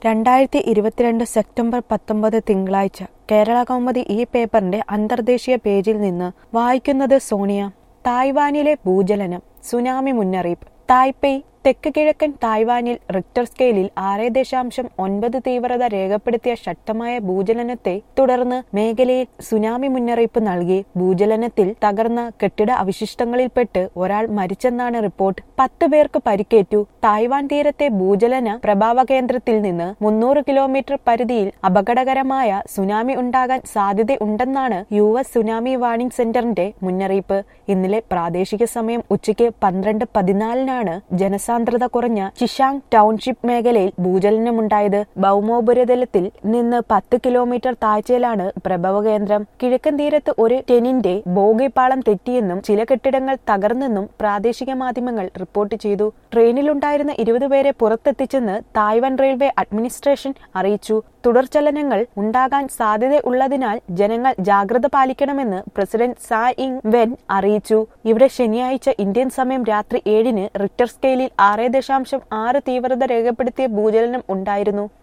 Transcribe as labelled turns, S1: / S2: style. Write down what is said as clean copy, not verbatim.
S1: 2022 September 19 തിങ്കളാഴ്ച കേരള കൗമുദി ഈ പേപ്പറിന്റെ അന്തർദേശീയ പേജിൽ നിന്ന് വായിക്കുന്നത് സോണിയ. തായ്വാനിലെ ഭൂചലനം, സുനാമി മുന്നറിയിപ്പ്. തായ്പേയ് തെക്ക് കിഴക്കൻ തായ്വാനിൽ റിക്ടർ സ്കെയിലിൽ 6.9 തീവ്രത രേഖപ്പെടുത്തിയ ശക്തമായ ഭൂചലനത്തെ തുടർന്ന് മേഖലയിൽ സുനാമി മുന്നറിയിപ്പ് നൽകി. ഭൂചലനത്തിൽ തകർന്ന കെട്ടിട അവശിഷ്ടങ്ങളിൽപ്പെട്ട് ഒരാൾ മരിച്ചെന്നാണ് റിപ്പോർട്ട്. 10 പേർക്ക് പരിക്കേറ്റു. തായ്വാൻ തീരത്തെ ഭൂചലന പ്രഭാവ കേന്ദ്രത്തിൽ നിന്ന് 300 കിലോമീറ്റർ പരിധിയിൽ അപകടകരമായ സുനാമി ഉണ്ടാകാൻ സാധ്യതയുണ്ടെന്നാണ് US സുനാമി വാർണിംഗ് സെന്ററിന്റെ മുന്നറിയിപ്പ്. ഇന്നലെ പ്രാദേശിക സമയം ഉച്ചയ്ക്ക് 12:14 ജനസാന്ദ്രത കുറഞ്ഞ ചിഷാങ് ടൗൺഷിപ്പ് മേഖലയിൽ ഭൂചലനമുണ്ടായത്. ഭൗമോപരിതലത്തിൽ നിന്ന് 10 കിലോമീറ്റർ താഴ്ചയിലാണ് പ്രഭവ കേന്ദ്രം. കിഴക്കൻ തീരത്ത് ഒരു ടെനിന്റെ ബോഗി പാളം തെറ്റിയെന്നും ചില കെട്ടിടങ്ങൾ തകർന്നെന്നും പ്രാദേശിക മാധ്യമങ്ങൾ റിപ്പോർട്ട് ചെയ്തു. ട്രെയിനിലുണ്ടായിരുന്ന 20 പേരെ പുറത്തെത്തിച്ചെന്ന് തായ്വാൻ റെയിൽവേ അഡ്മിനിസ്ട്രേഷൻ അറിയിച്ചു. തുടർചലനങ്ങൾ ഉണ്ടാകാൻ സാധ്യതയുള്ളതിനാൽ ജനങ്ങൾ ജാഗ്രത പാലിക്കണമെന്ന് പ്രസിഡന്റ് സായ് ഇങ് വെൻ അറിയിച്ചു. ഇവിടെ ശനിയാഴ്ച ഇന്ത്യൻ സമയം രാത്രി 7-ന് റിക്ടർ സ്കെയിലിൽ 6.6 തീവ്രത രേഖപ്പെടുത്തിയ ഭൂചലനം ഉണ്ടായിരുന്നു.